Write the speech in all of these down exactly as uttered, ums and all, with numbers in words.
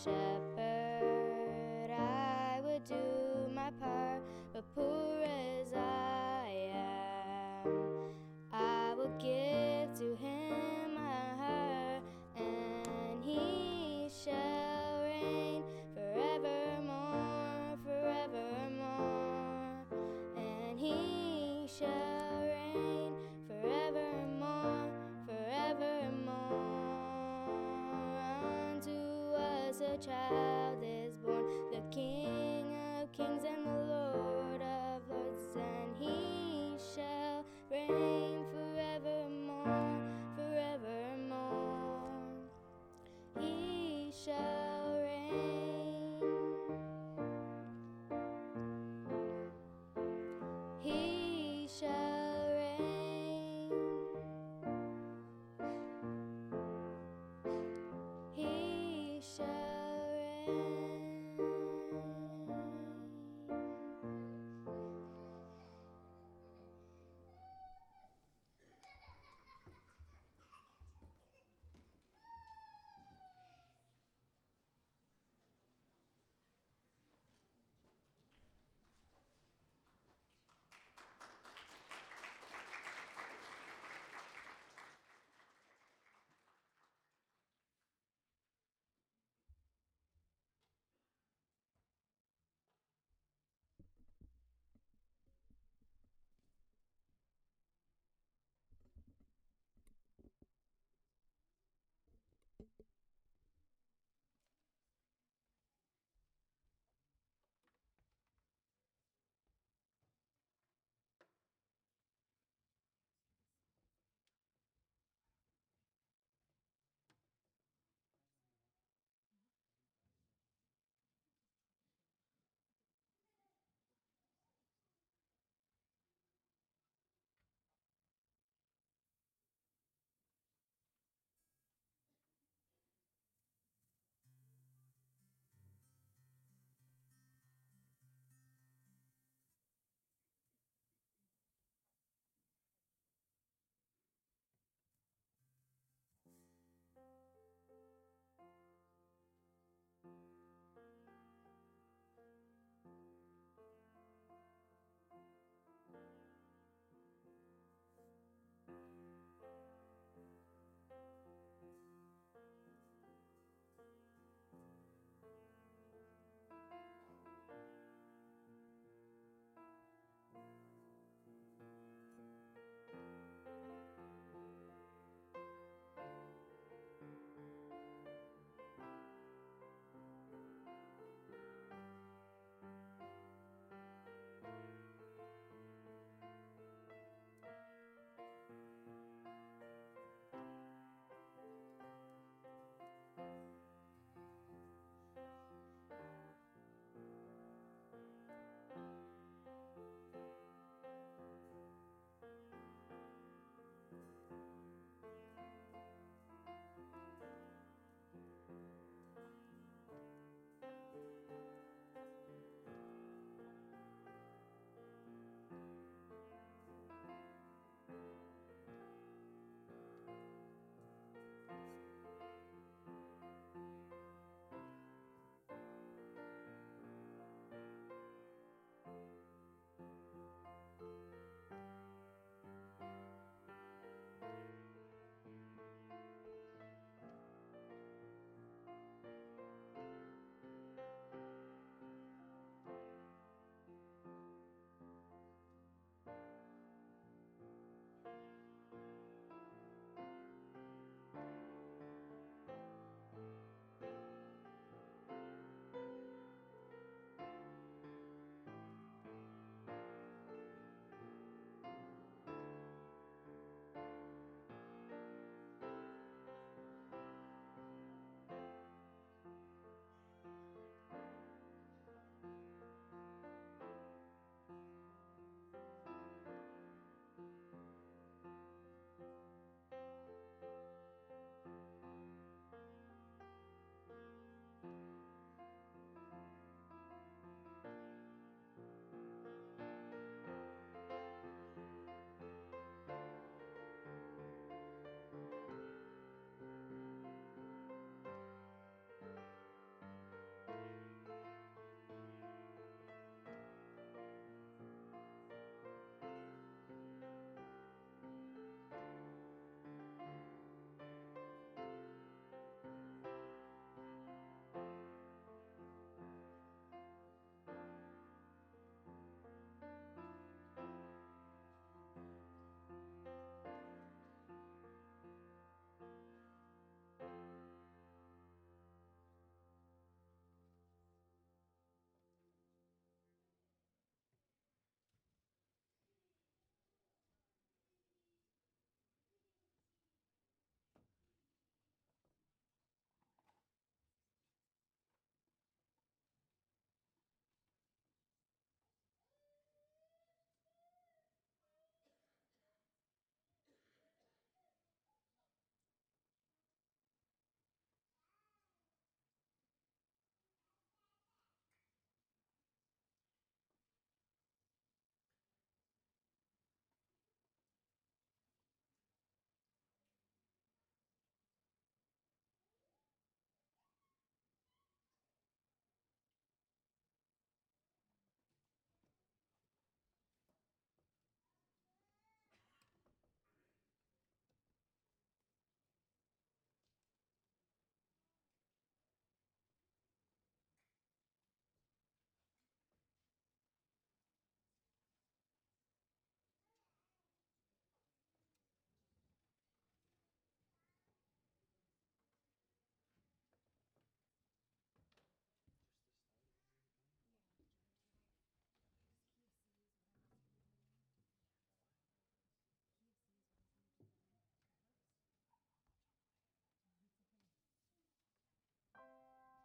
shepherd, I would do my part, but poor as I am, I will give to him my heart, and he shall reign forevermore, forevermore, and he shall reign forevermore, forevermore. A child is born, the King of kings and the Lord of lords, and he shall reign forevermore, forevermore. He shall reign. He shall reign. He shall reign.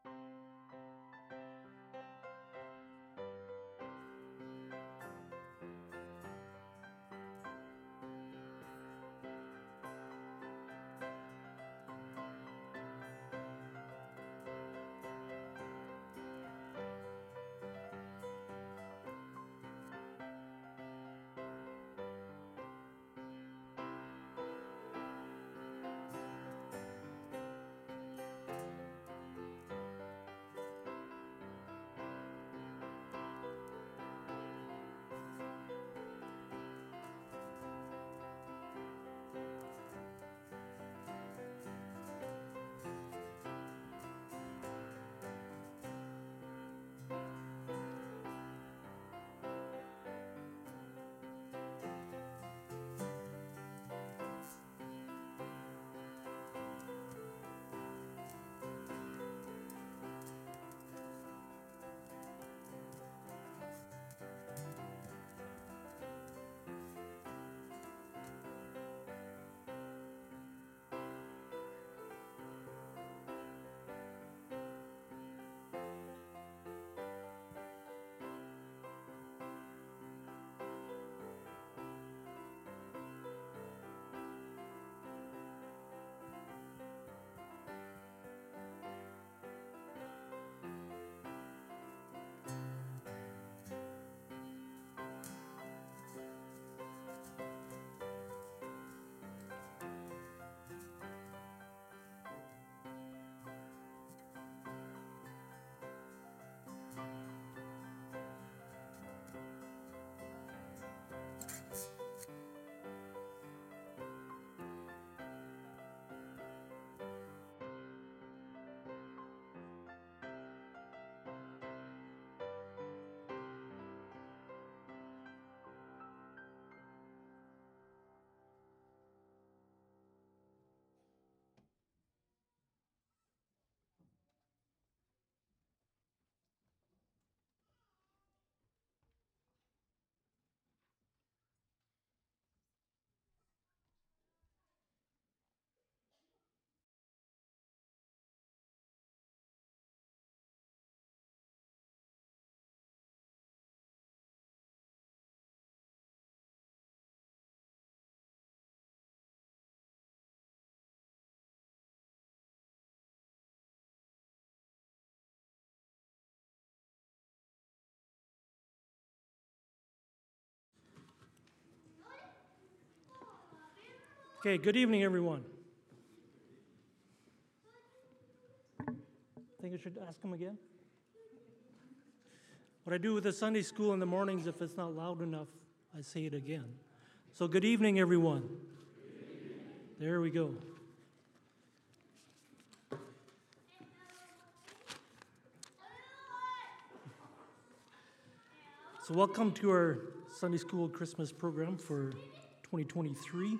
Okay, good evening, everyone. I think I should ask them again. What I do with the Sunday school in the mornings, if it's not loud enough, I say it again. So good evening, everyone. Good evening. There we go. So welcome to our Sunday school Christmas program for twenty twenty-three.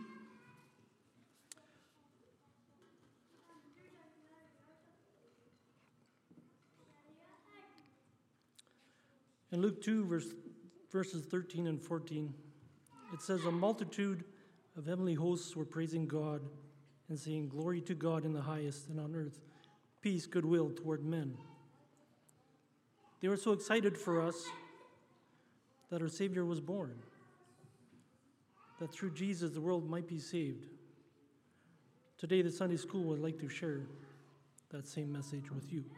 In Luke two, verse, verses thirteen and fourteen, it says, "A multitude of heavenly hosts were praising God and saying, 'Glory to God in the highest, and on earth peace, goodwill toward men.'" They were so excited for us that our Savior was born, that through Jesus the world might be saved. Today the Sunday school would like to share that same message with you.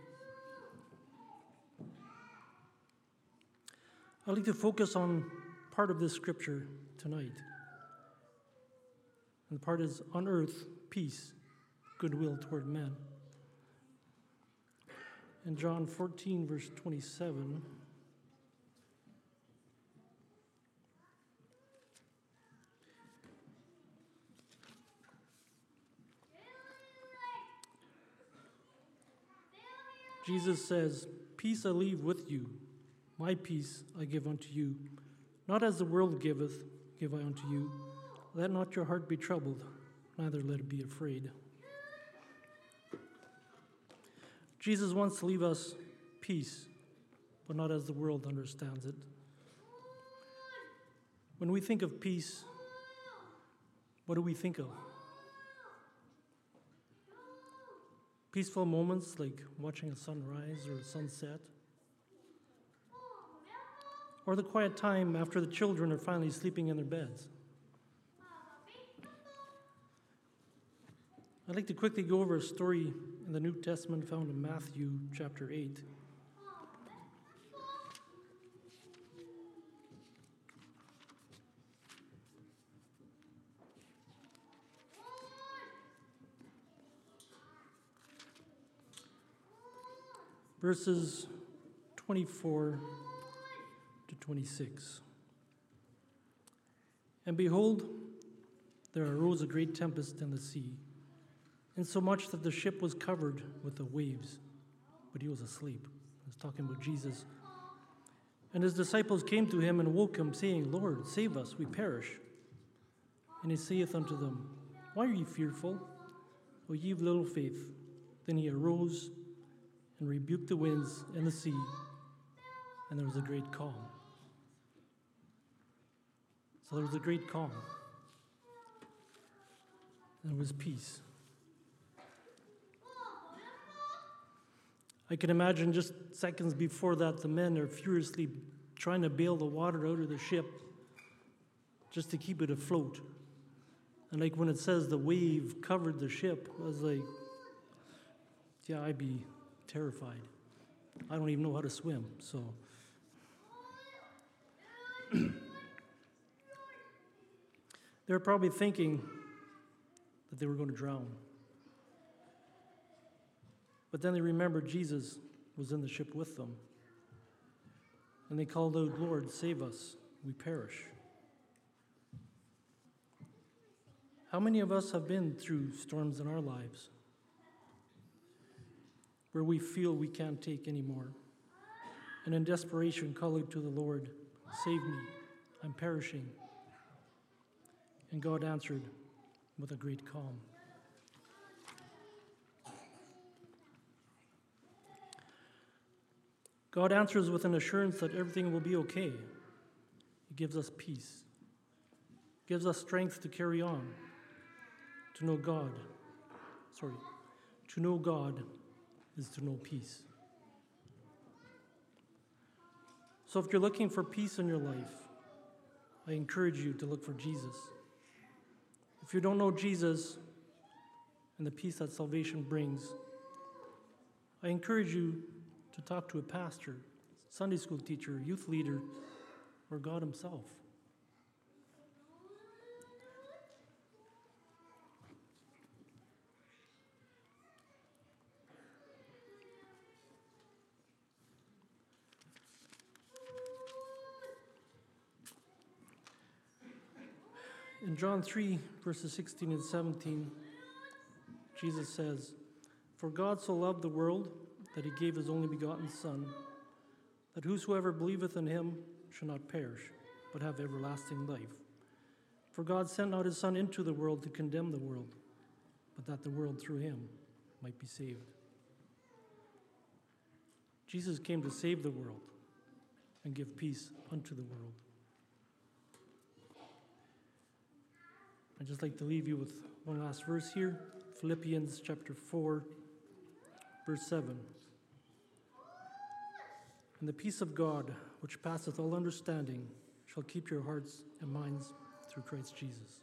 I'd like to focus on part of this scripture tonight. And the part is, on earth, peace, goodwill toward men. In John fourteen, verse twenty-seven, Jesus says, "Peace I leave with you, my peace I give unto you. Not as the world giveth, give I unto you. Let not your heart be troubled, neither let it be afraid." Jesus wants to leave us peace, but not as the world understands it. When we think of peace, what do we think of? Peaceful moments like watching a sunrise or a sunset. Or the quiet time after the children are finally sleeping in their beds. I'd like to quickly go over a story in the New Testament found in Matthew chapter eight. Verses twenty-four to twenty-six. And behold, there arose a great tempest in the sea, insomuch that the ship was covered with the waves, but he was asleep. I was talking about Jesus. And his disciples came to him and woke him, saying, Lord, save us, we perish. And he saith unto them, Why are ye fearful, O ye of little faith? Then he arose and rebuked the winds and the sea, and there was a great calm. So there was a great calm. And there was peace. I can imagine just seconds before that, the men are furiously trying to bail the water out of the ship just to keep it afloat. And like when it says the wave covered the ship, I was like, yeah, I'd be terrified. I don't even know how to swim, so. They're probably thinking that they were going to drown. But then they remembered Jesus was in the ship with them. And they called out, Lord, save us, we perish. How many of us have been through storms in our lives where we feel we can't take any more, and in desperation call out to the Lord, save me, I'm perishing. And God answered with a great calm. God answers with an assurance that everything will be okay. He gives us peace, gives us strength to carry on, to know God. Sorry, to know God is to know peace. So if you're looking for peace in your life, I encourage you to look for Jesus. If you don't know Jesus and the peace that salvation brings, I encourage you to talk to a pastor, Sunday school teacher, youth leader, or God himself. In John three, verses sixteen and seventeen, Jesus says, For God so loved the world that he gave his only begotten Son, that whosoever believeth in him shall not perish, but have everlasting life. For God sent not his Son into the world to condemn the world, but that the world through him might be saved. Jesus came to save the world and give peace unto the world. I'd just like to leave you with one last verse here, Philippians chapter four, verse seven. And the peace of God, which passeth all understanding, shall keep your hearts and minds through Christ Jesus.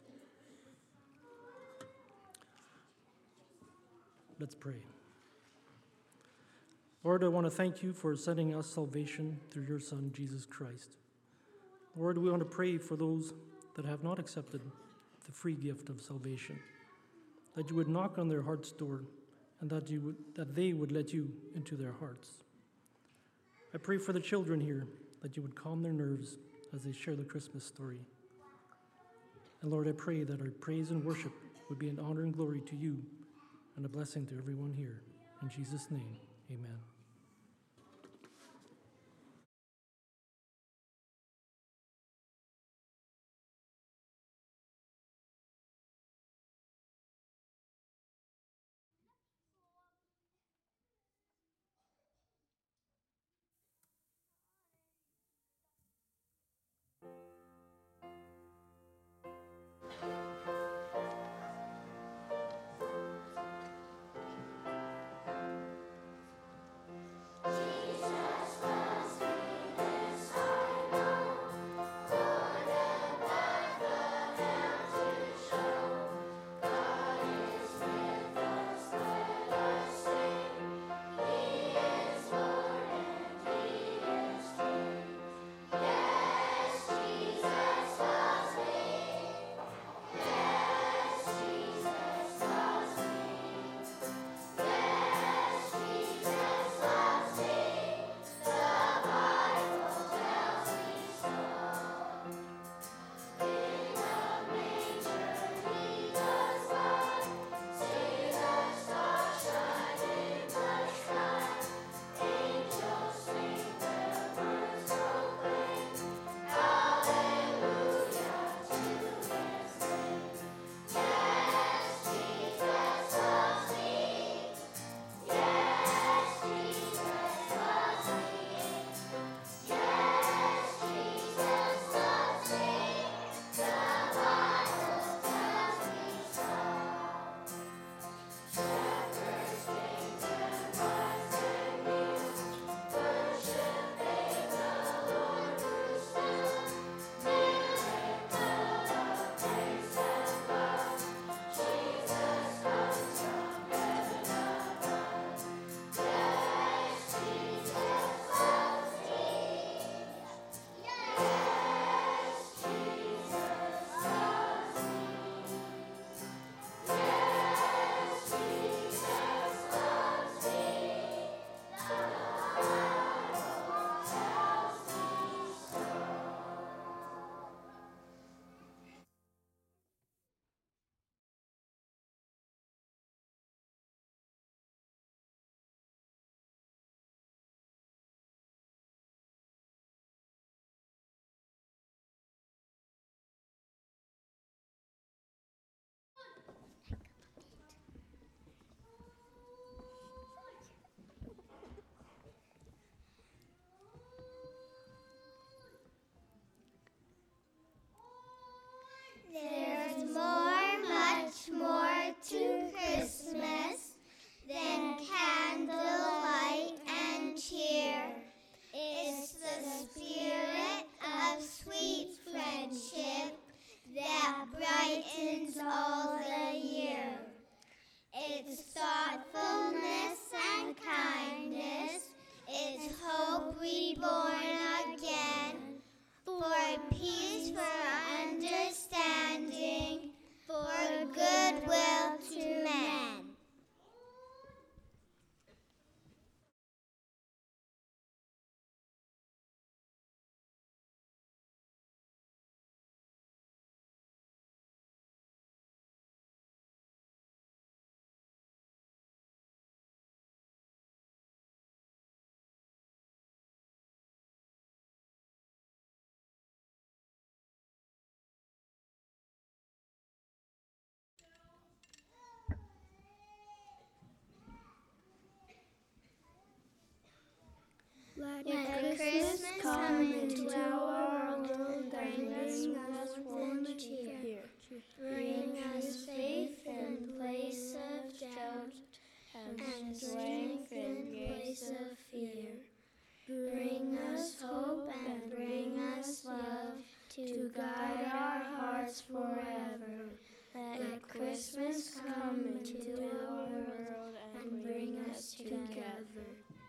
Let's pray. Lord, I want to thank you for sending us salvation through your Son, Jesus Christ. Lord, we want to pray for those that have not accepted the free gift of salvation, that you would knock on their heart's door and that you would, that they would let you into their hearts. I pray for the children here, that you would calm their nerves as they share the Christmas story. And Lord, I pray that our praise and worship would be an honor and glory to you and a blessing to everyone here. In Jesus' name, amen. peace, for understanding, for goodwill to men. Let, Let Christmas come into our world, bring us warmth and cheer. Bring us faith in place of doubt, and strength in place of fear. Bring us hope and bring us love, to guide our hearts forever. Let Christmas come into our world and bring us together.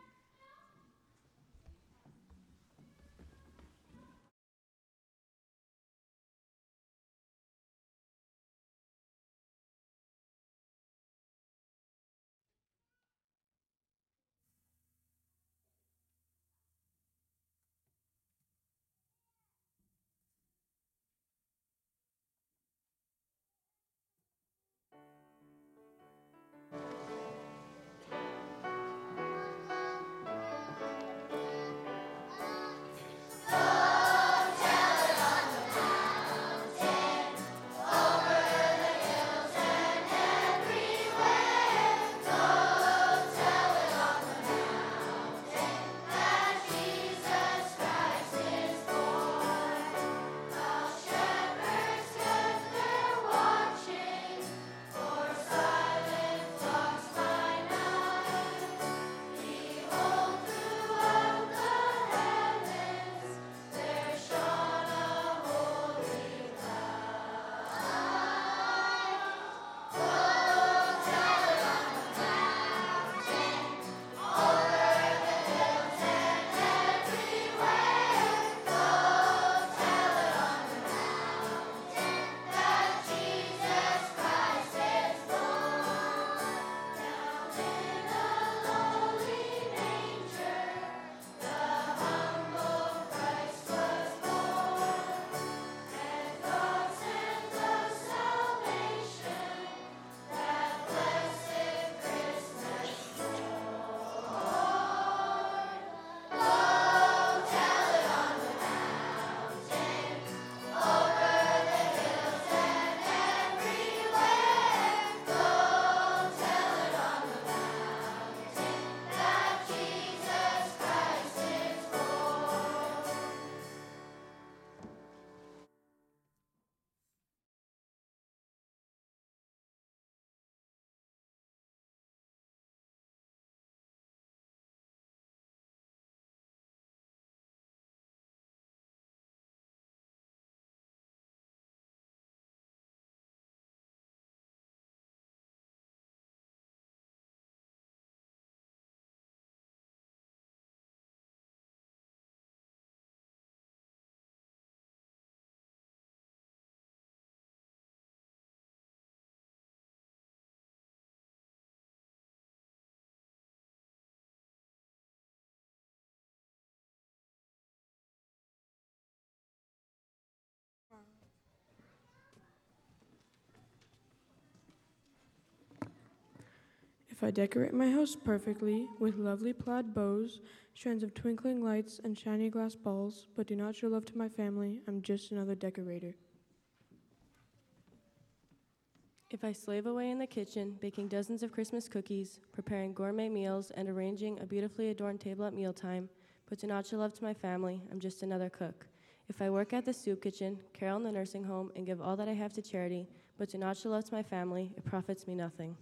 If I decorate my house perfectly with lovely plaid bows, strands of twinkling lights, and shiny glass balls, but do not show love to my family, I'm just another decorator. If I slave away in the kitchen, baking dozens of Christmas cookies, preparing gourmet meals, and arranging a beautifully adorned table at mealtime, but do not show love to my family, I'm just another cook. If I work at the soup kitchen, carol in the nursing home, and give all that I have to charity, but do not show love to my family, it profits me nothing.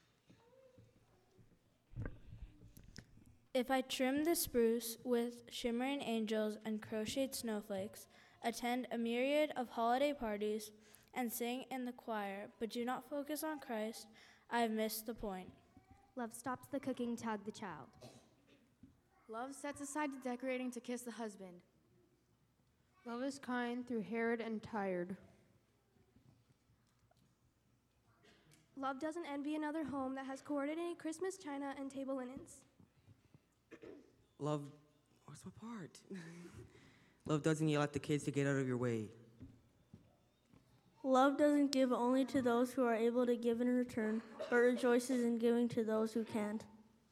If I trim the spruce with shimmering angels and crocheted snowflakes, attend a myriad of holiday parties, and sing in the choir, but do not focus on Christ, I have missed the point. Love stops the cooking to hug the child. Love sets aside the decorating to kiss the husband. Love is kind through Herod and tired. Love doesn't envy another home that has coordinated Christmas china and table linens. Love, where's my part? Love doesn't yell at the kids to get out of your way. Love doesn't give only to those who are able to give in return, but rejoices in giving to those who can't.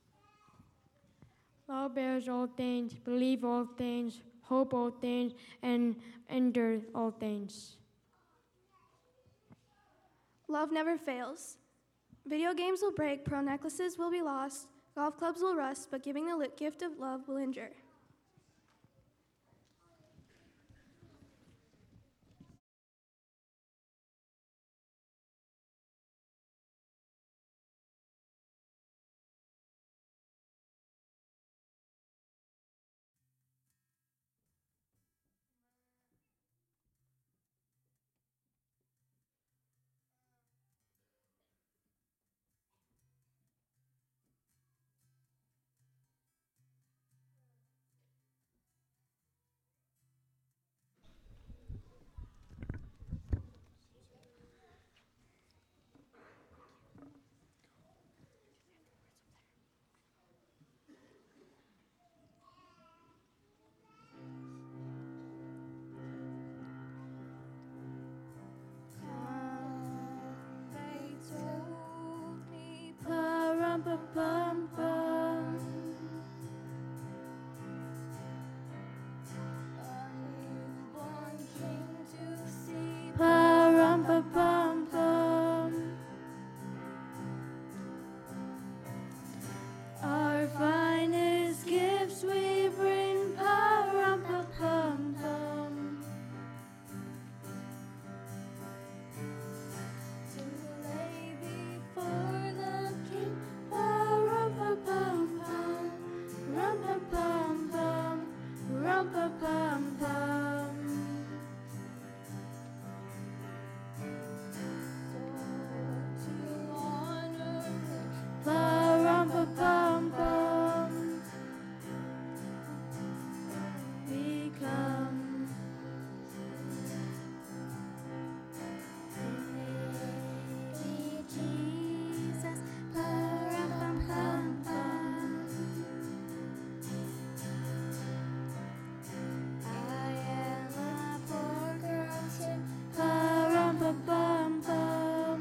Love bears all things, believes all things, hope all things, and endures all things. Love never fails. Video games will break, pearl necklaces will be lost, golf clubs will rust, but giving the gift of love will endure. Pa-rum-pa-pum-pum. Pa-rum-pa-pum-pum. Our finest gifts we bring. Pa-rum-pa-pum-pum. To lay before the King. Pa-rum-pa-pum-pum. Rum-pa-pum-pum. Rum-pa-pum-pum. So to honor Him. Pa-rum-pa-pum-pum. We come. Baby Jesus, pa-rum-pum-pum-pum. I am a poor girl too, pa-rum-pa-pum-pum.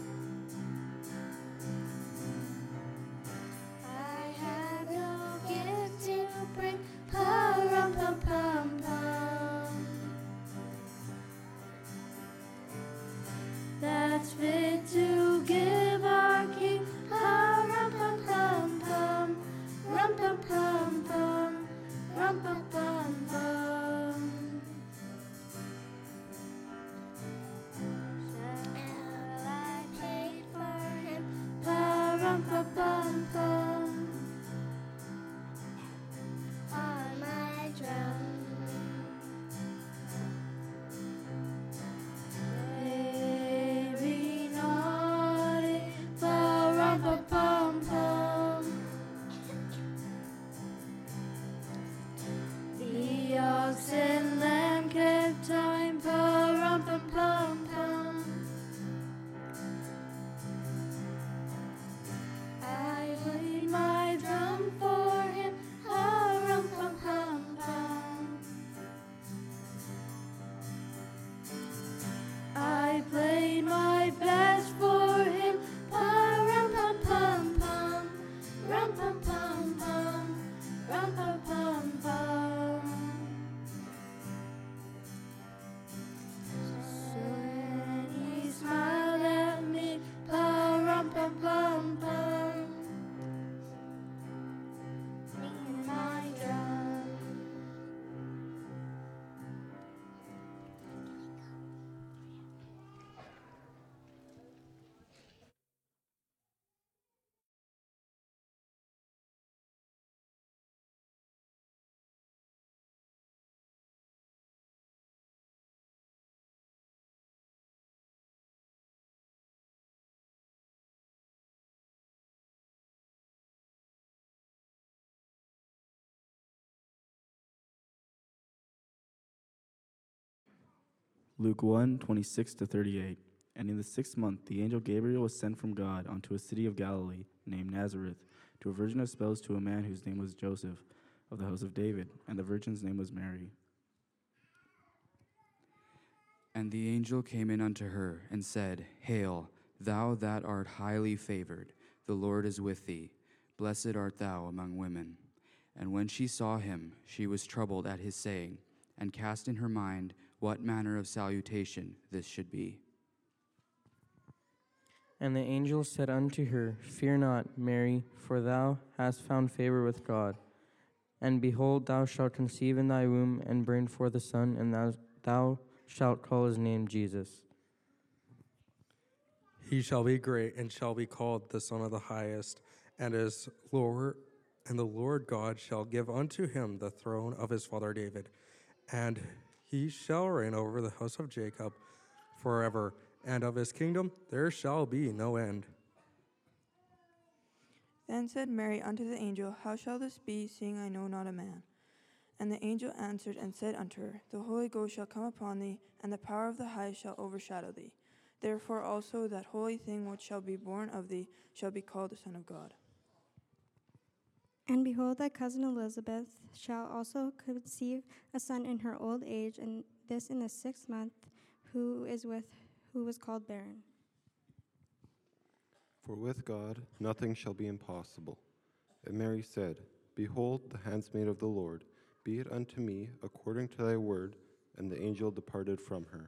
I have no gift to bring, pa-rum-pum-pum-pum. That's fit to give our King, pa-rum-pum-pum-pum. Rum-pum-pum-pum. Rum-pum-pum-pum. Shall I play for Him, pa-rum-pum-pum-pum. On my drum. Baby, no Luke one, twenty-six to thirty-eight. And in the sixth month, the angel Gabriel was sent from God unto a city of Galilee named Nazareth, to a virgin espoused to a man whose name was Joseph, of the house of David, and the virgin's name was Mary. And the angel came in unto her, and said, Hail, thou that art highly favored, the Lord is with thee. Blessed art thou among women. And when she saw him, she was troubled at his saying, and cast in her mind what manner of salutation this should be. And the angel said unto her, Fear not, Mary, for thou hast found favor with God. And behold, thou shalt conceive in thy womb, and bring forth a son, and thou, thou shalt call his name Jesus. He shall be great, and shall be called the Son of the Highest, and his Lord, and the Lord God shall give unto him the throne of his father David, and he shall reign over the house of Jacob forever, and of his kingdom there shall be no end. Then said Mary unto the angel, How shall this be, seeing I know not a man? And the angel answered and said unto her, The Holy Ghost shall come upon thee, and the power of the Highest shall overshadow thee. Therefore also that holy thing which shall be born of thee shall be called the Son of God. And behold, thy cousin Elizabeth shall also conceive a son in her old age, and this in the sixth month, who is with who was called barren. For with God nothing shall be impossible. And Mary said, Behold, the handmaid of the Lord, be it unto me according to thy word. And the angel departed from her.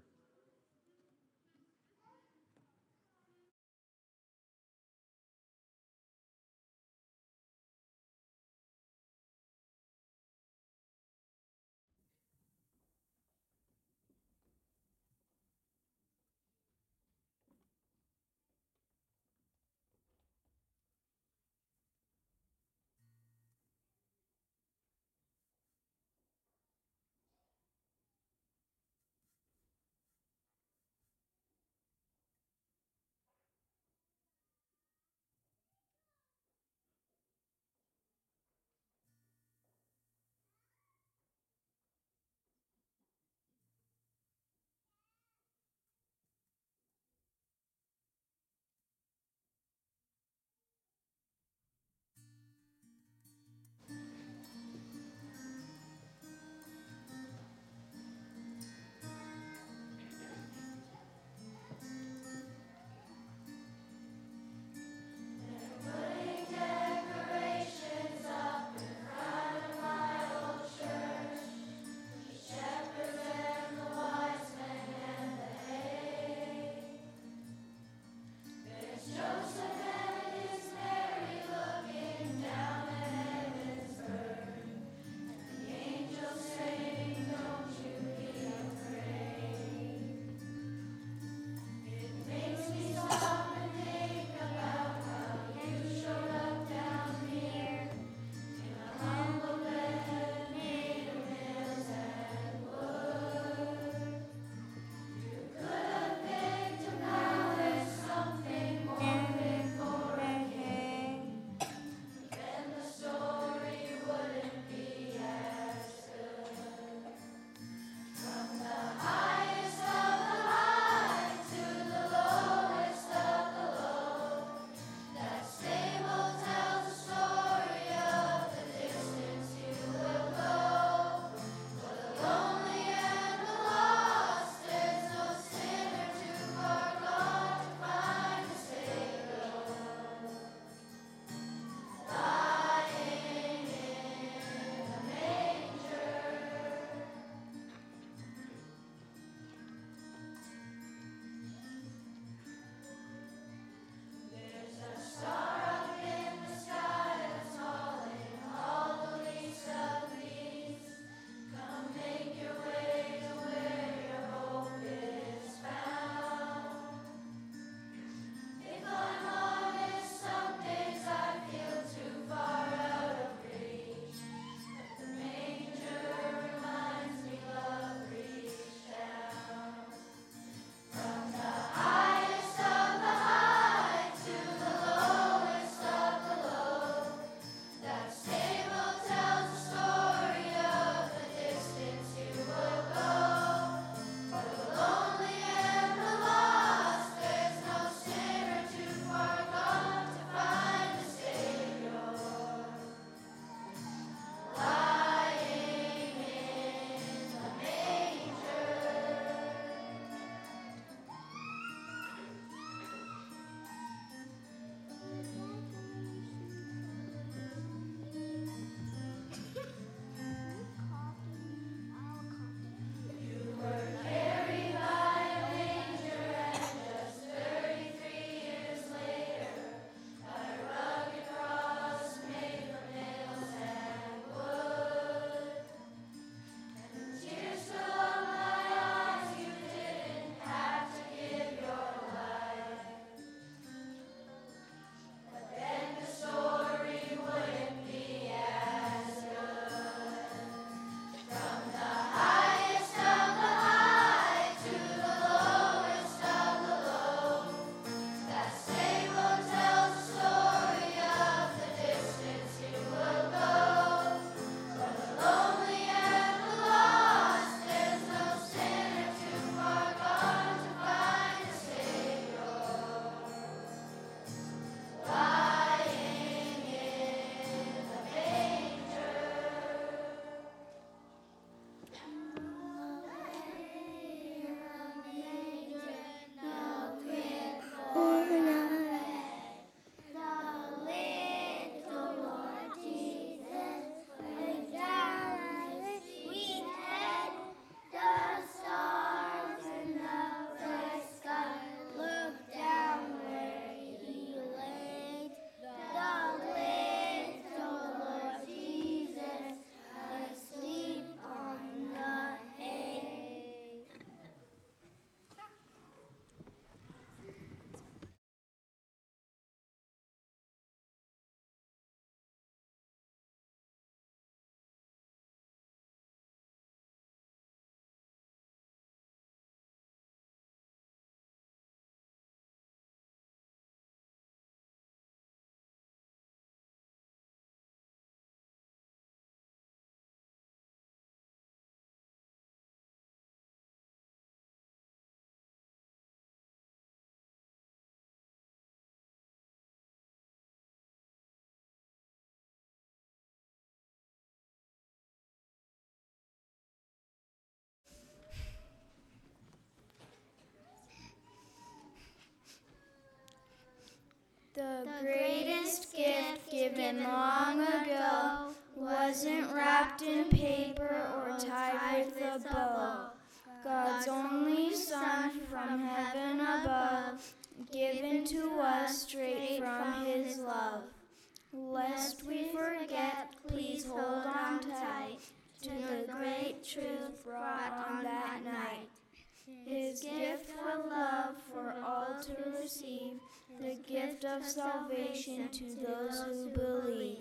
given long ago, wasn't wrapped in paper or tied with a bow. God's only Son from heaven above, given to us straight from his love. Lest we forget, please hold on tight to the great truth brought on that night. His gift of love for all to receive, the gift of salvation to those who believe.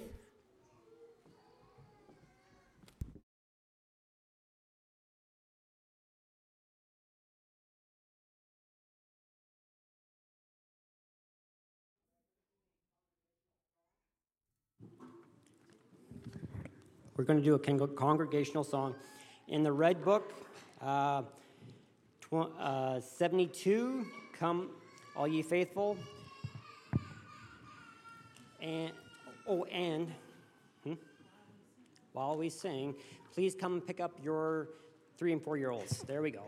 We're going to do a con- congregational song. In the Red Book, uh, tw- uh, seventy-two, Come All Ye Faithful. And, oh, and hmm, while we sing, please come and pick up your three and four-year-olds. There we go.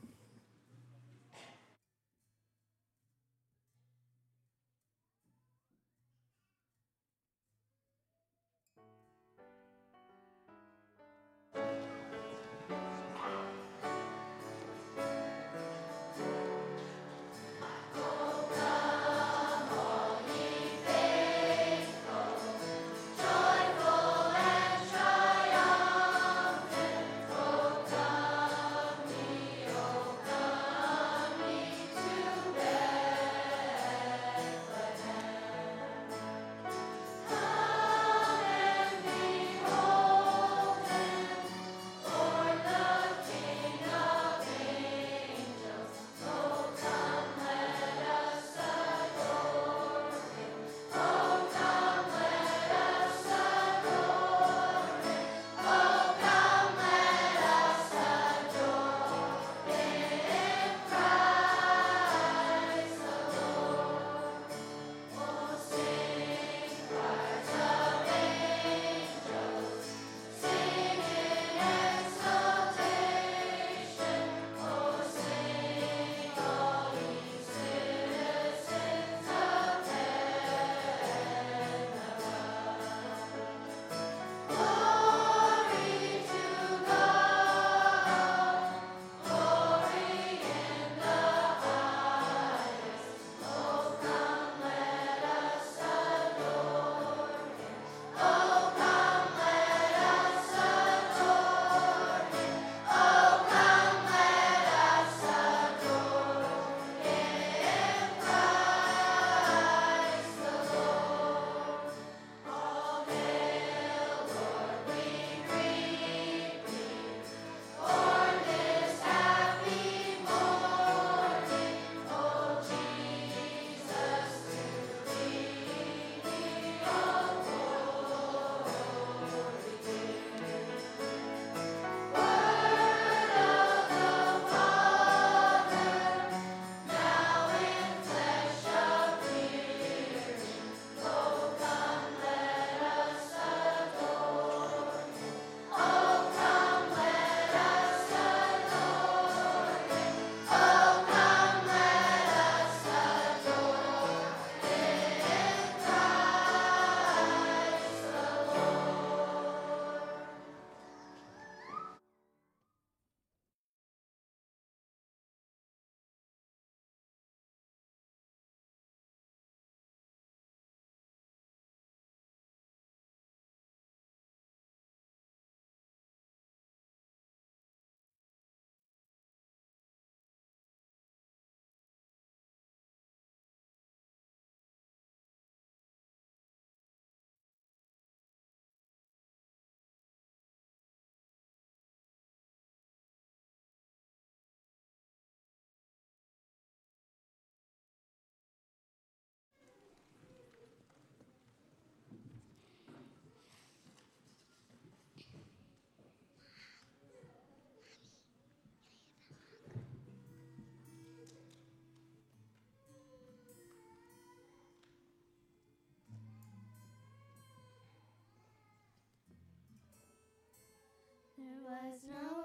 There was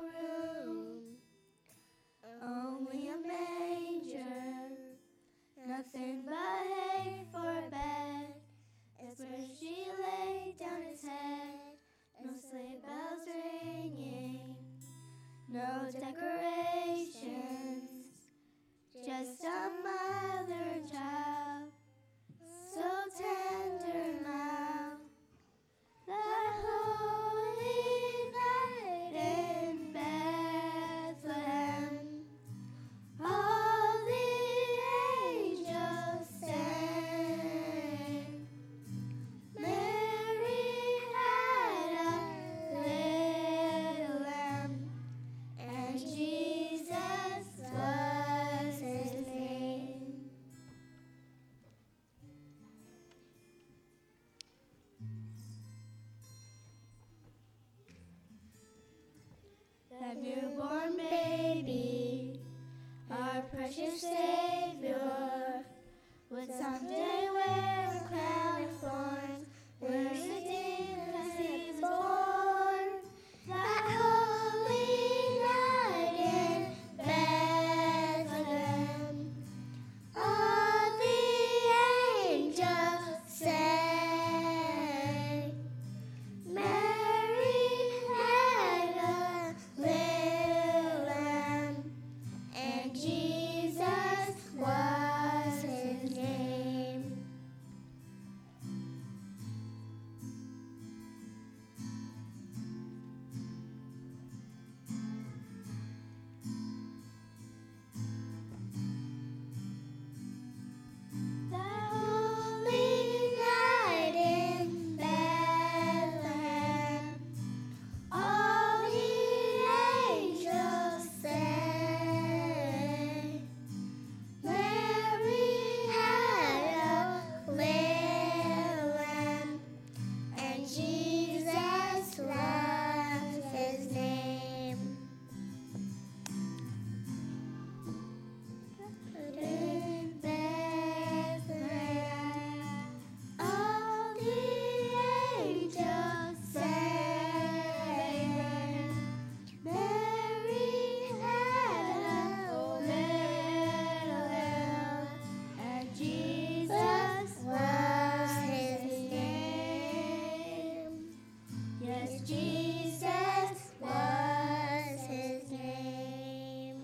no room, only a manger, nothing but hay for a bed. It's where she lay a newborn baby, our precious Savior, would someday wear a crown of thorns, where the day that he was born. That holy night in Bethlehem, all the angels sang, Mary had a little lamb, and Jesus was his name. The holy night in Bethlehem, all the angels sang, Mary had a little lamb, and Jesus was his name. In Bethlehem, all the angels sang, Mary had a little lamb, and Jesus was his name. Yes, Jesus was his name.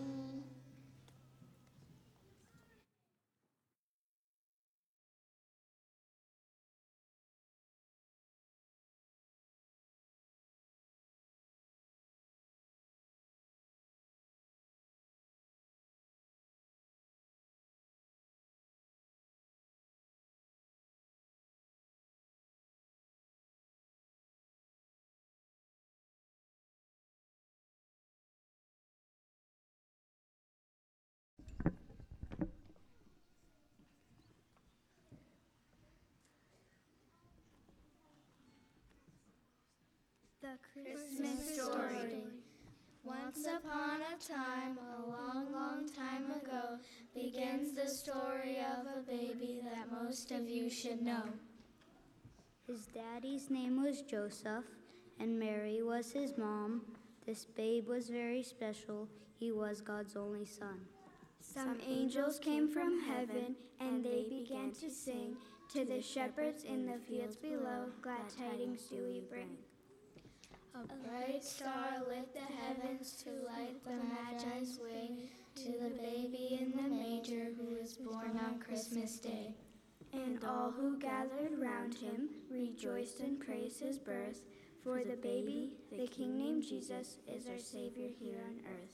The Christmas Story. Once upon a time, a long, long time ago, begins the story of a baby that most of you should know. His daddy's name was Joseph, and Mary was his mom. This babe was very special. He was God's only son. Some angels came from heaven, and they began to sing. To the shepherds in the fields below, glad tidings do we bring. A bright star lit the heavens to light the Magi's way to the baby in the manger who was born on Christmas Day. And all who gathered round him rejoiced and praised his birth, for the baby, the King named Jesus, is our Savior here on earth.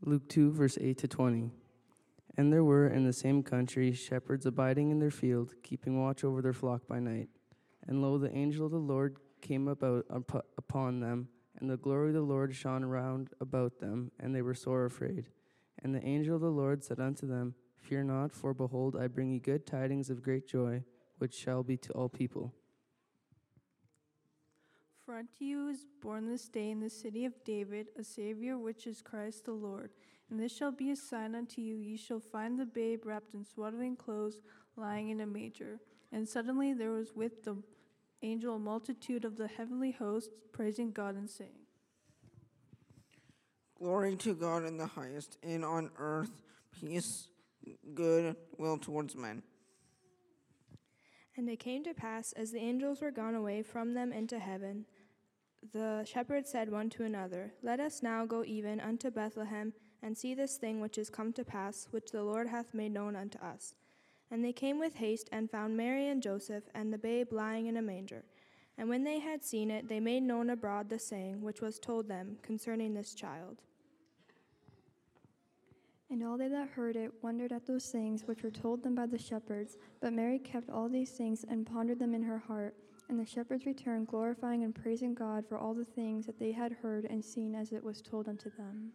Luke two, verse eight to twenty. And there were in the same country shepherds abiding in their field, keeping watch over their flock by night. And lo, the angel of the Lord came about up- upon them, and the glory of the Lord shone round about them, and they were sore afraid. And the angel of the Lord said unto them, Fear not, for behold, I bring you good tidings of great joy, which shall be to all people. For unto you is born this day in the city of David a Savior, which is Christ the Lord. And this shall be a sign unto you, ye shall find the babe wrapped in swaddling clothes, lying in a manger. And suddenly there was with the angel a multitude of the heavenly hosts, praising God and saying, Glory to God in the highest, and on earth peace, good will towards men. And it came to pass, as the angels were gone away from them into heaven, the shepherds said one to another, Let us now go even unto Bethlehem, and see this thing which is come to pass, which the Lord hath made known unto us. And they came with haste, and found Mary and Joseph, and the babe lying in a manger. And when they had seen it, they made known abroad the saying which was told them concerning this child. And all they that heard it wondered at those things which were told them by the shepherds. But Mary kept all these things and pondered them in her heart. And the shepherds returned, glorifying and praising God for all the things that they had heard and seen as it was told unto them.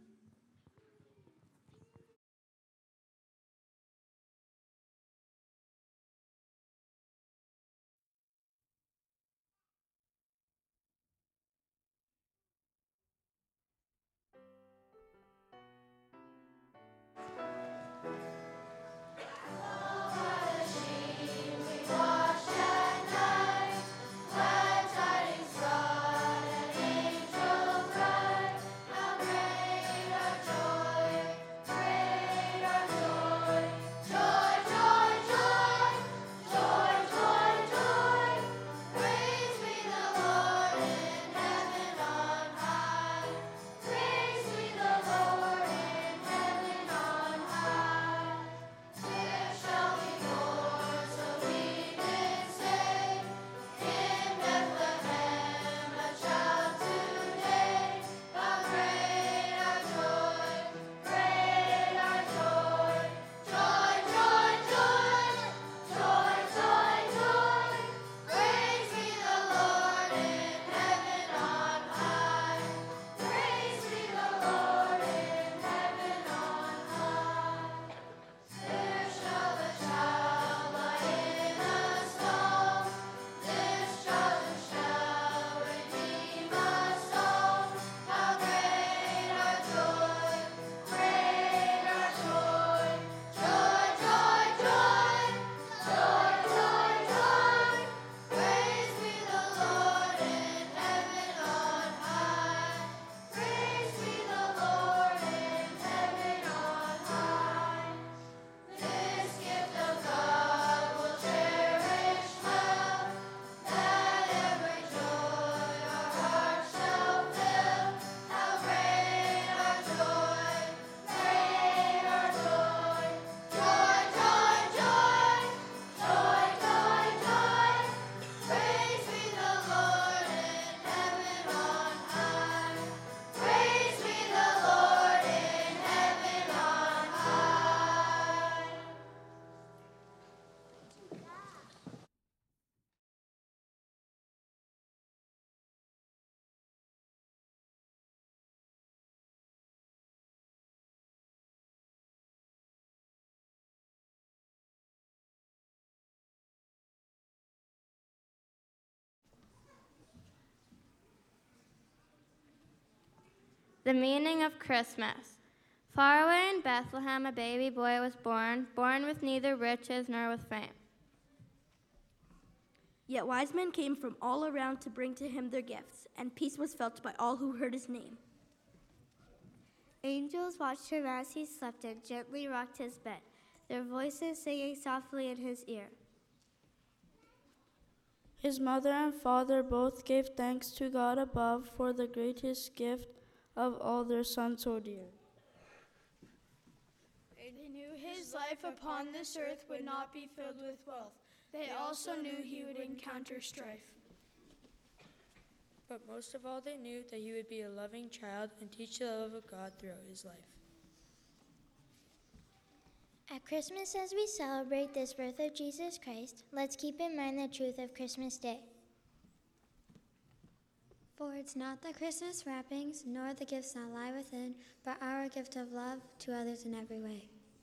The meaning of Christmas. Far away in Bethlehem, a baby boy was born, born with neither riches nor with fame. Yet wise men came from all around to bring to him their gifts, and peace was felt by all who heard his name. Angels watched him as he slept and gently rocked his bed, their voices singing softly in his ear. His mother and father both gave thanks to God above for the greatest gift of all, their son so dear. They knew his life upon this earth would not be filled with wealth. They also knew he would encounter strife. But most of all, they knew that he would be a loving child and teach the love of God throughout his life. At Christmas, as we celebrate this birth of Jesus Christ, let's keep in mind the truth of Christmas Day. For it's not the Christmas wrappings, nor the gifts that lie within, but our gift of love to others in every way.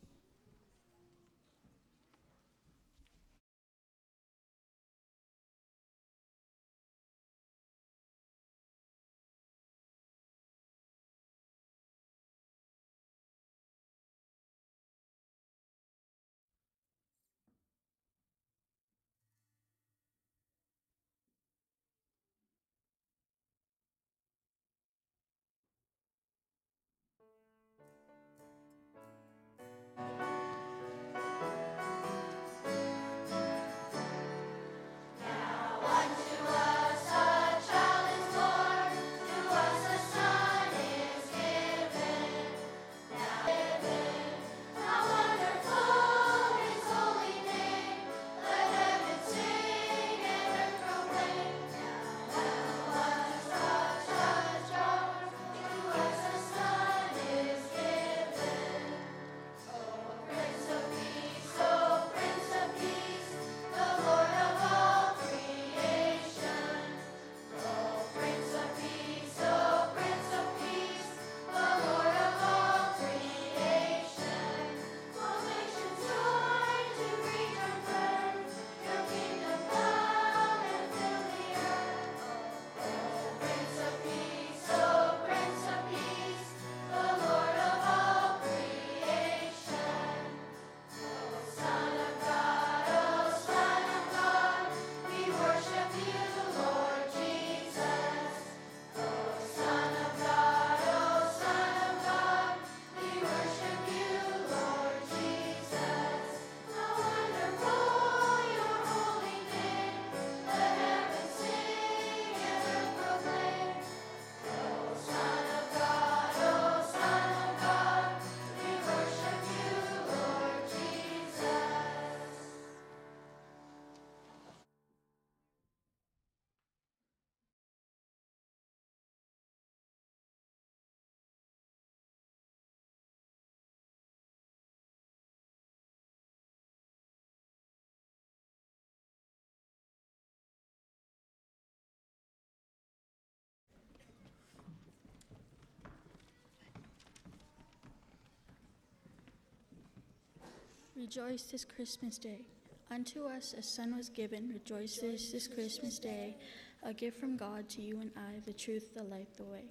Rejoice this Christmas day. Unto us a son was given. Rejoice this, this Christmas day. A gift from God to you and I, the truth, the light, the way.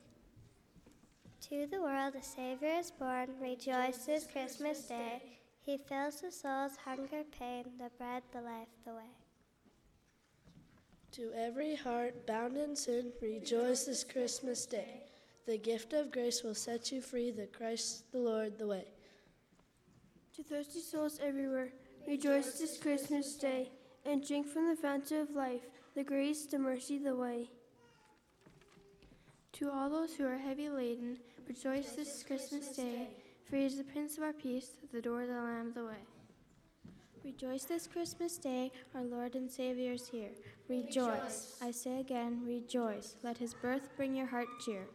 To the world a Savior is born. Rejoice this Christmas day. He fills the soul's hunger, pain, the bread, the life, the way. To every heart bound in sin, rejoice this Christmas day. The gift of grace will set you free, the Christ, the Lord, the way. To thirsty souls everywhere, rejoice this Christmas day, and drink from the fountain of life, the grace, the mercy, the way. To all those who are heavy laden, rejoice this Christmas day, for he is the Prince of our peace, the door, the Lamb, the way. Rejoice this Christmas day, our Lord and Savior is here. Rejoice. rejoice. I say again, rejoice. Let his birth bring your heart cheer.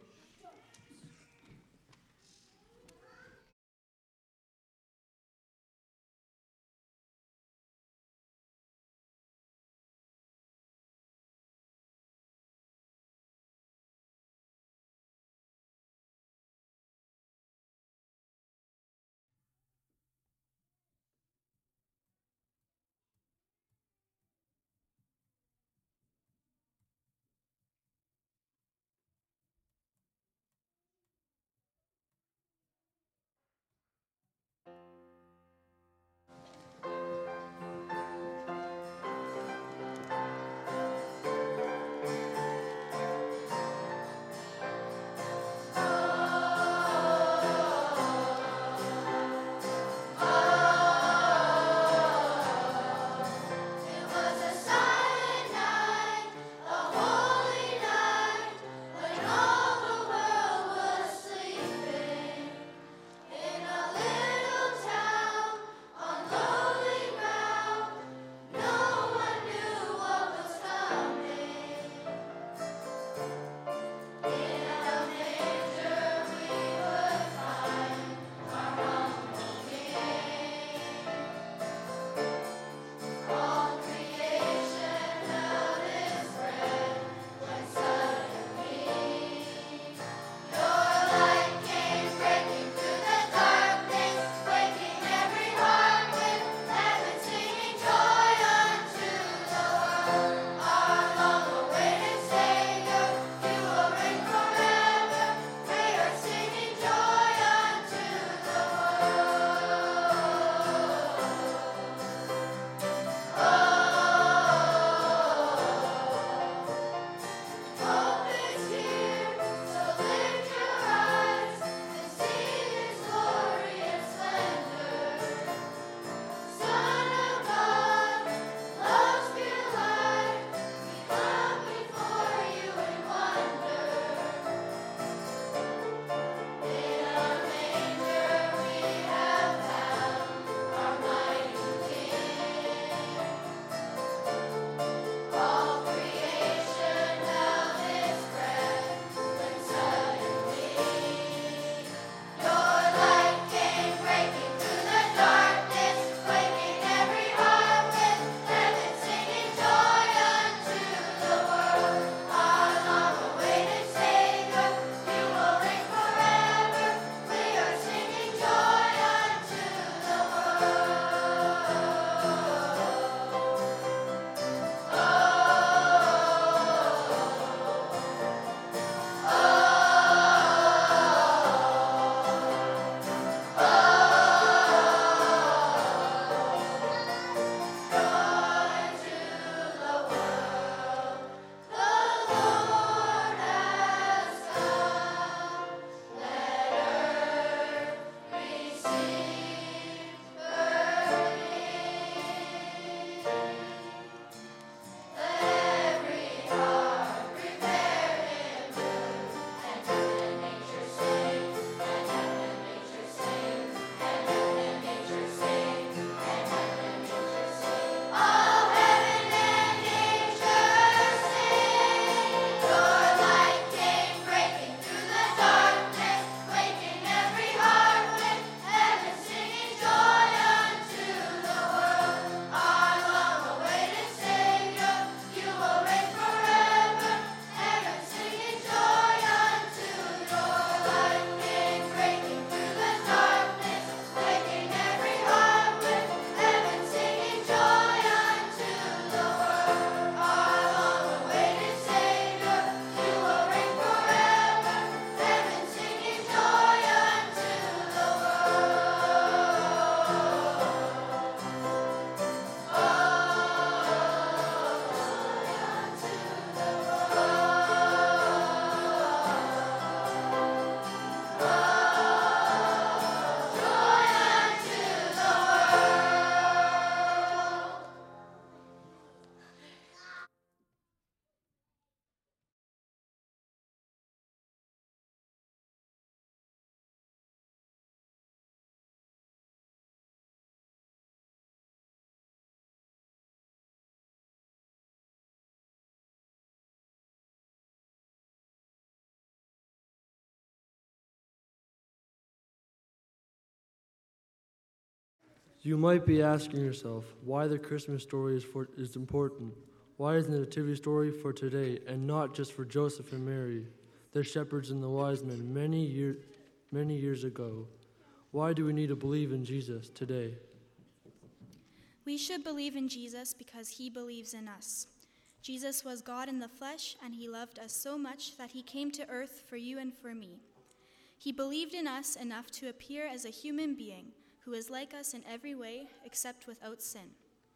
You might be asking yourself why the Christmas story is, for, is important. Why is the nativity story for today and not just for Joseph and Mary, the shepherds and the wise men many, year, many years ago? Why do we need to believe in Jesus today? We should believe in Jesus because he believes in us. Jesus was God in the flesh, and he loved us so much that he came to earth for you and for me. He believed in us enough to appear as a human being who is like us in every way except without sin.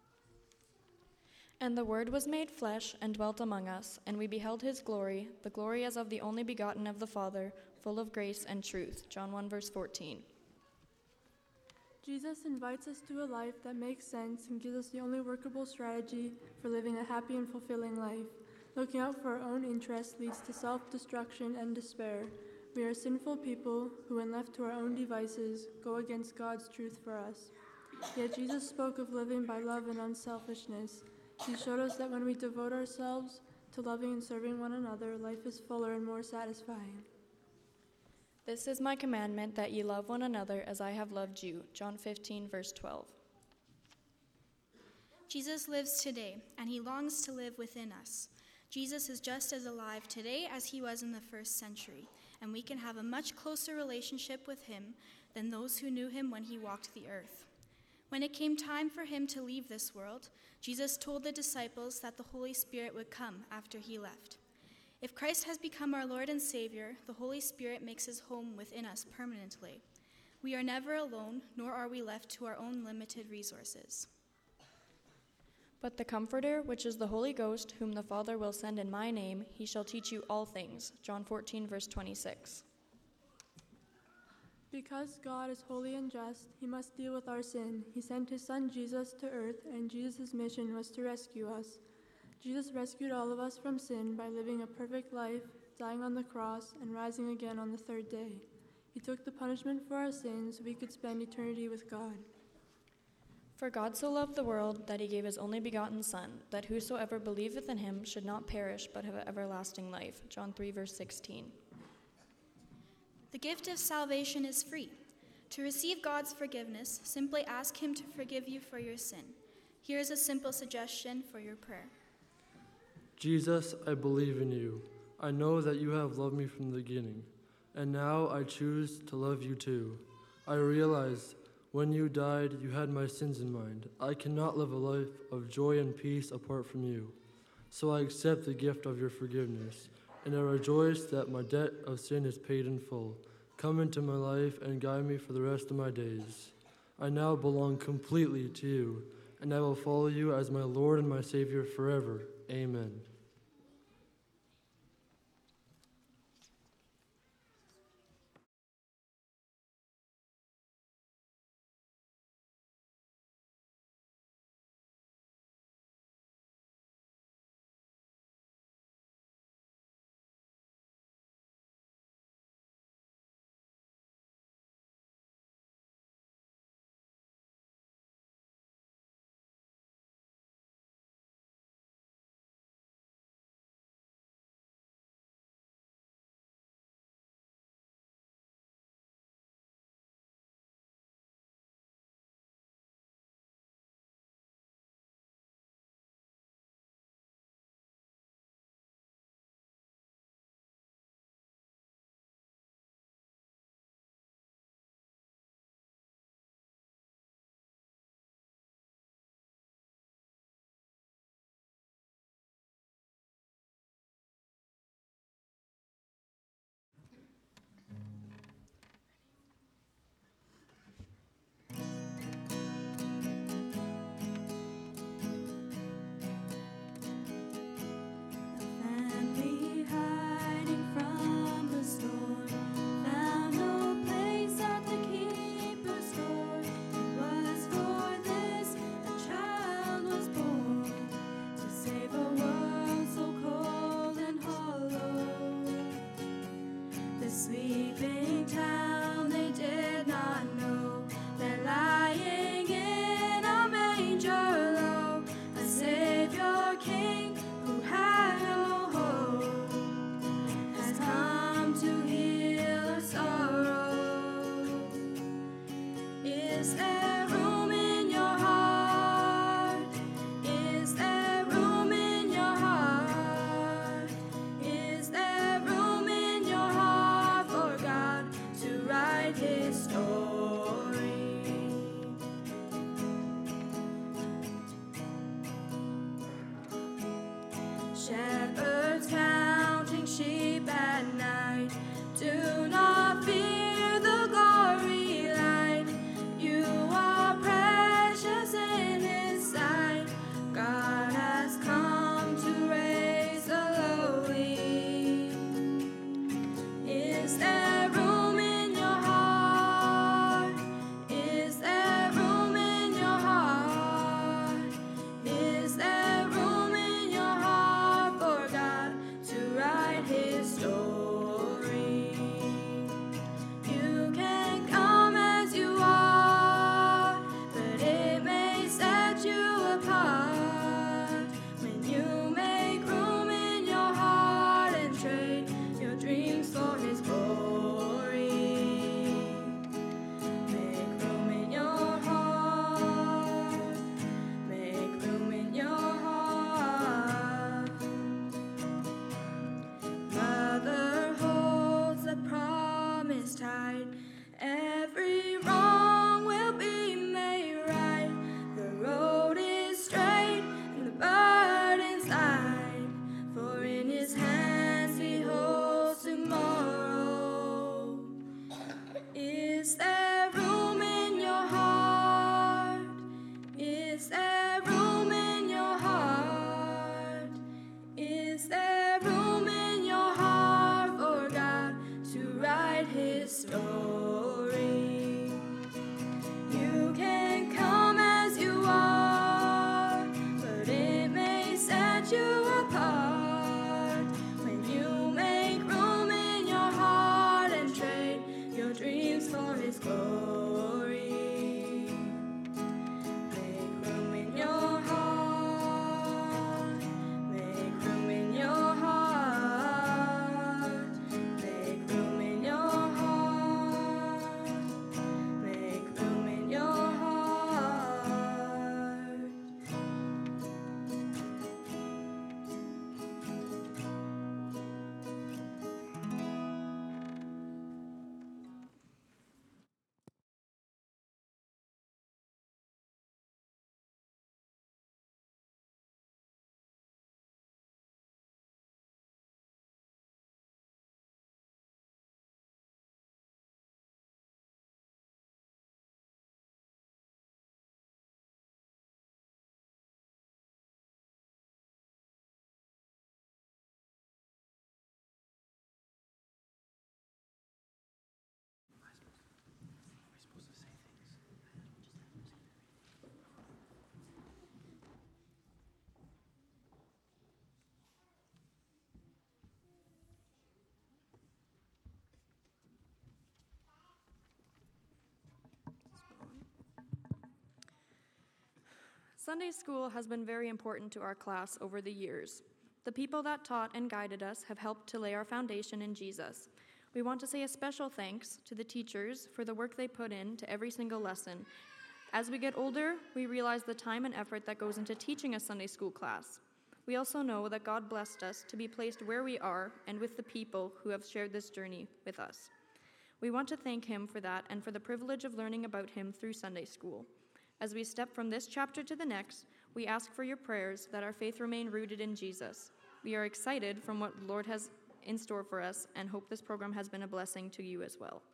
And the Word was made flesh and dwelt among us, and we beheld his glory, the glory as of the only begotten of the Father, full of grace and truth. John one, verse fourteen. Jesus invites us to a life that makes sense and gives us the only workable strategy for living a happy and fulfilling life. Looking out for our own interests leads to self-destruction and despair. We are sinful people who, when left to our own devices, go against God's truth for us. Yet Jesus spoke of living by love and unselfishness. He showed us that when we devote ourselves to loving and serving one another, life is fuller and more satisfying. This is my commandment, that ye love one another as I have loved you. John fifteen, verse twelve. Jesus lives today, and he longs to live within us. Jesus is just as alive today as he was in the first century, and we can have a much closer relationship with him than those who knew him when he walked the earth. When it came time for him to leave this world, Jesus told the disciples that the Holy Spirit would come after he left. If Christ has become our Lord and Savior, the Holy Spirit makes his home within us permanently. We are never alone, nor are we left to our own limited resources. But the Comforter, which is the Holy Ghost, whom the Father will send in my name, he shall teach you all things. John fourteen, verse twenty-six. Because God is holy and just, he must deal with our sin. He sent his son Jesus to earth, and Jesus' mission was to rescue us. Jesus rescued all of us from sin by living a perfect life, dying on the cross, and rising again on the third day. He took the punishment for our sins so we could spend eternity with God. For God so loved the world that he gave his only begotten Son, that whosoever believeth in him should not perish but have everlasting life. John three, verse sixteen. The gift of salvation is free. To receive God's forgiveness, simply ask him to forgive you for your sin. Here is a simple suggestion for your prayer. Jesus, I believe in you. I know that you have loved me from the beginning, and now I choose to love you too. I realize when you died, you had my sins in mind. I cannot live a life of joy and peace apart from you. So I accept the gift of your forgiveness, and I rejoice that my debt of sin is paid in full. Come into my life and guide me for the rest of my days. I now belong completely to you, and I will follow you as my Lord and my Savior forever. Amen. Do not fear the glory light. You are precious in His sight. God has come to raise the lowly. Is there room in your heart? Is there room in your heart? Is there room in your heart for God to write His story? You can come as you are, but it may set you apart when you make room in your heart and trade your dreams for His glory. Make room in your heart. Make room in your heart. Mother holds the promise tight. Every wrong will be made right. The road is straight and the burden's light. For in His hands He holds tomorrow. Is there room in your heart? Is there room in your heart? Is there room in your heart for God to write His story? You can come as you are, but it may set you apart when you make room in your heart and trade your dreams for His glory. Make room in your heart. Make room in your heart. Make room in your heart. Make room in your heart. Sunday school has been very important to our class over the years. The people that taught and guided us have helped to lay our foundation in Jesus. We want to say a special thanks to the teachers for the work they put in to every single lesson. As we get older, we realize the time and effort that goes into teaching a Sunday school class. We also know that God blessed us to be placed where we are and with the people who have shared this journey with us. We want to thank Him for that and for the privilege of learning about Him through Sunday school. As we step from this chapter to the next, we ask for your prayers that our faith remain rooted in Jesus. We are excited from what the Lord has in store for us and hope this program has been a blessing to you as well.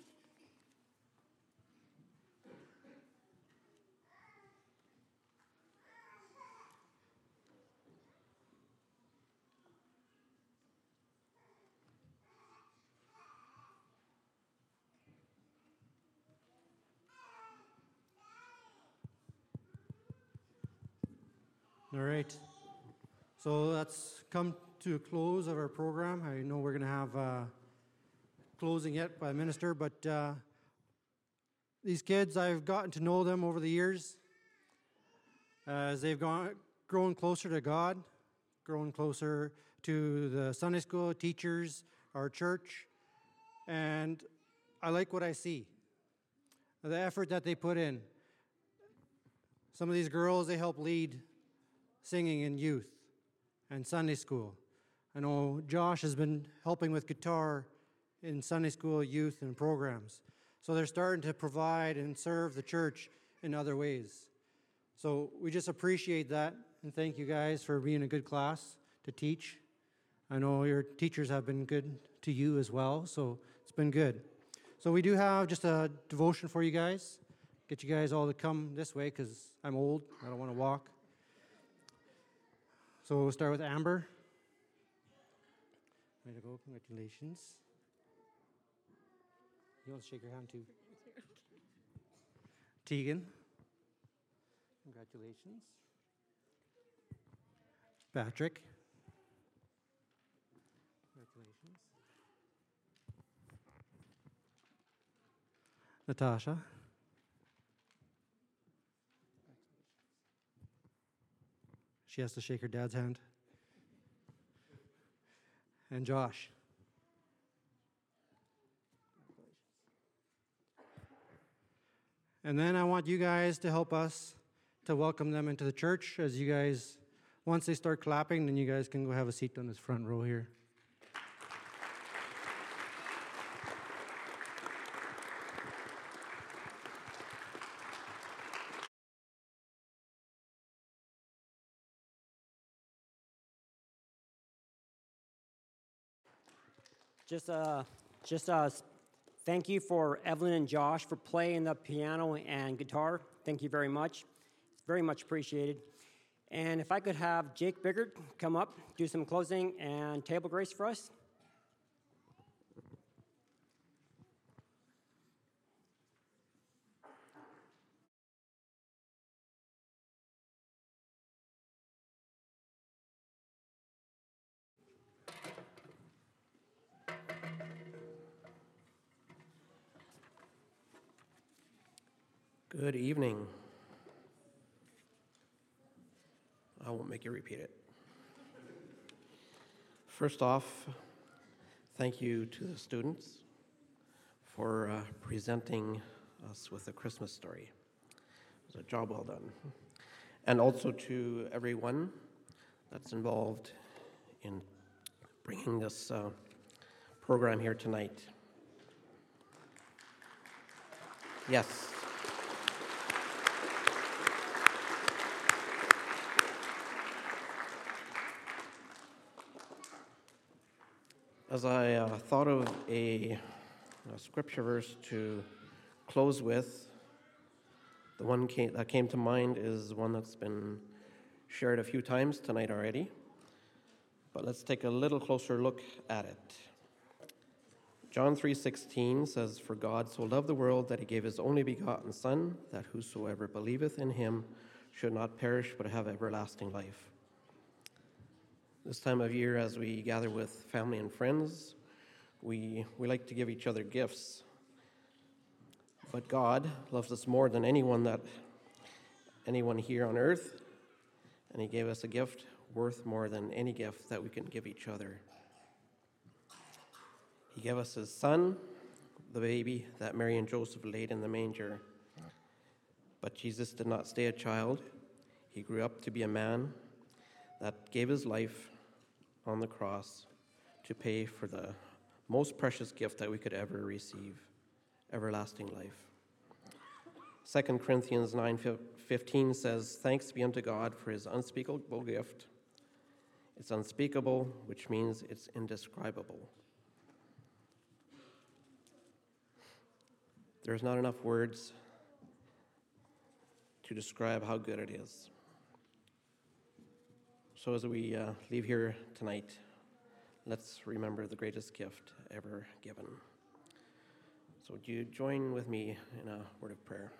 All right. So that's come to a close of our program. I know we're going to have uh, closing yet by the minister, but uh, these kids, I've gotten to know them over the years as they've gone, grown closer to God, grown closer to the Sunday school teachers, our church, and I like what I see, the effort that they put in. Some of these girls, they help lead singing in youth and Sunday school. I know Josh has been helping with guitar in Sunday school, youth, and programs. So they're starting to provide and serve the church in other ways. So we just appreciate that, and thank you guys for being a good class to teach. I know your teachers have been good to you as well, so it's been good. So we do have just a devotion for you guys. Get you guys all to come this way because I'm old. I don't want to walk. So we'll start with Amber. Way to go. Congratulations. You want to shake your hand too? Tegan. Congratulations. Patrick. Congratulations. Natasha. She has to shake her dad's hand. And Josh. And then I want you guys to help us to welcome them into the church as you guys, once they start clapping, then you guys can go have a seat on this front row here. Just, uh, just uh, thank you for Evelyn and Josh for playing the piano and guitar. Thank you very much. It's very much appreciated. And if I could have Jake Biggert come up, do some closing and table grace for us. Good evening. I won't make you repeat it. First off, thank you to the students for uh, presenting us with a Christmas story. It was a job well done. And also to everyone that's involved in bringing this uh, program here tonight. Yes. As I uh, thought of a, a scripture verse to close with, the one came, that came to mind is one that's been shared a few times tonight already, but let's take a little closer look at it. John three sixteen says, "For God so loved the world that he gave his only begotten Son, that whosoever believeth in him should not perish but have everlasting life." This time of year, as we gather with family and friends, we, we like to give each other gifts. But God loves us more than anyone that anyone here on earth, and he gave us a gift worth more than any gift that we can give each other. He gave us his Son, the baby that Mary and Joseph laid in the manger. But Jesus did not stay a child. He grew up to be a man that gave his life on the cross to pay for the most precious gift that we could ever receive, everlasting life. Second Corinthians nine fifteen says, "Thanks be unto God for his unspeakable gift." It's unspeakable, which means it's indescribable. There's not enough words to describe how good it is. So as we uh, leave here tonight, let's remember the greatest gift ever given. So would you join with me in a word of prayer?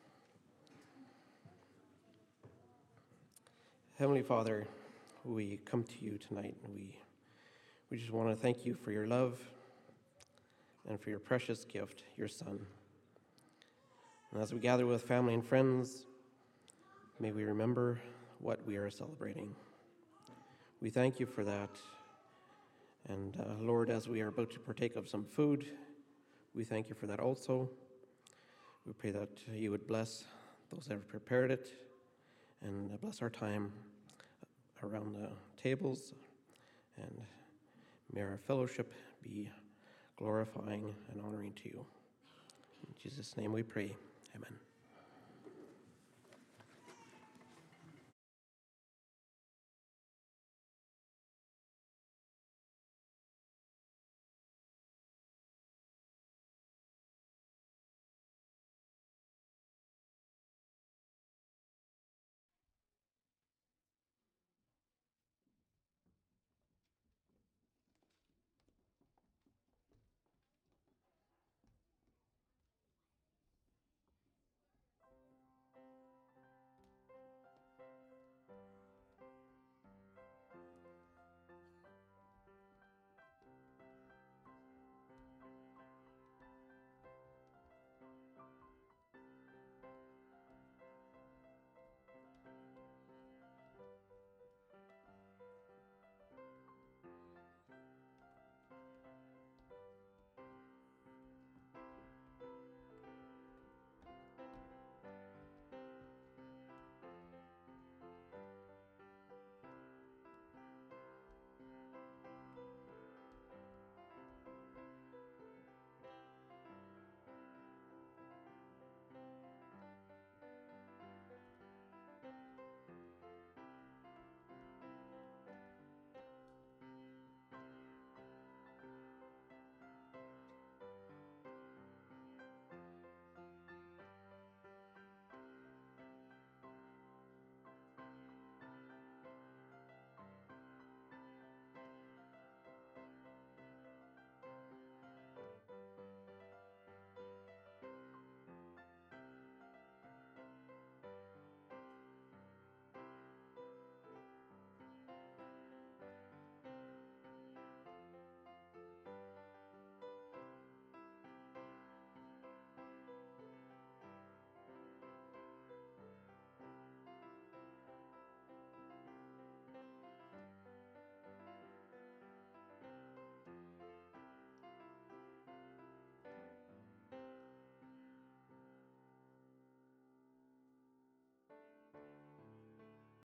Heavenly Father, we come to you tonight, and we, we just want to thank you for your love and for your precious gift, your Son. And as we gather with family and friends, may we remember what we are celebrating. We thank you for that. And uh, Lord, as we are about to partake of some food, we thank you for that also. We pray that you would bless those that have prepared it and bless our time around the tables. And may our fellowship be glorifying and honoring to you. In Jesus' name we pray. Amen.